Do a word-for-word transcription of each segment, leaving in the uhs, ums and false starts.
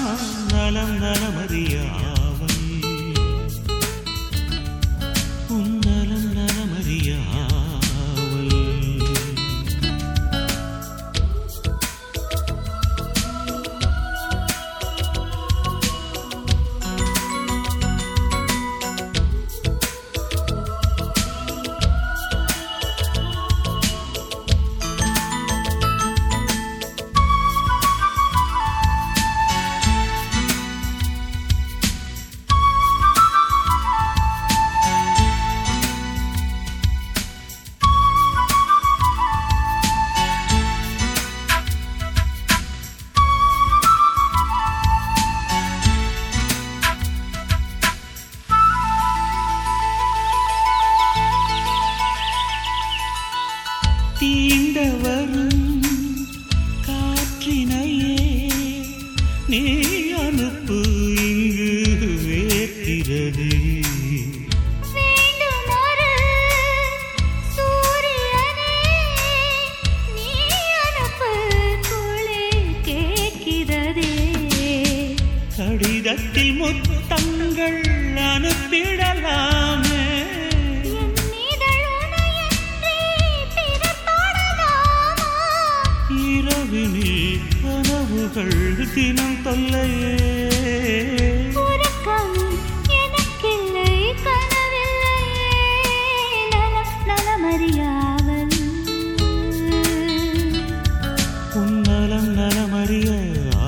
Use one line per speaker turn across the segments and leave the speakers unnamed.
நலம் நலமறியாவல் உன் நலம் நலமறியாவல் தீண்ட வரும் காற்றினையே நீ அனுப்பு இங்கு வேர்க்கிறது கடிதத்தில் முத்தங்கள் அனுப்பிடலாமே இரவினில் கனவுகள் தினம் தொல்லையே
உறக்கம் எனக்கில்லை கனவில்லையே நலம் நலமறியாவல்
உன் நலம் நலமறியாவல்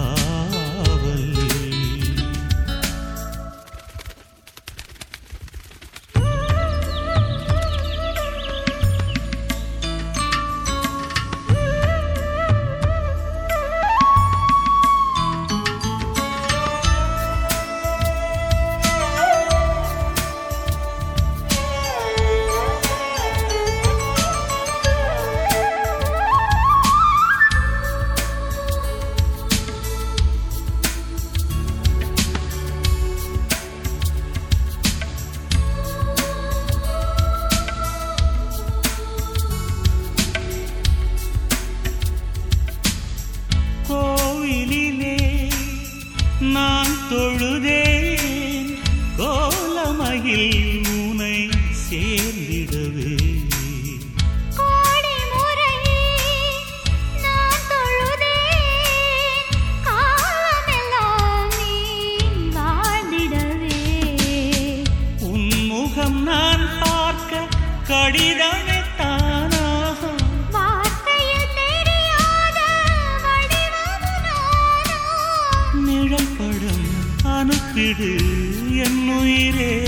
நான் தொழுதேன் கோலமயில் உனை சேர்ந்திடவே
கோடி முறை நான் தொழுதேன் காலமெல்லாம் நீ வாழ்ந்திடவே
உன் முகம் நான் பார்க்க கடிதமே தானாக
வார்த்தையில் தெரியாத வடிவம் நானா
நிழல் படம் அனுப்பிடு என் உயிரே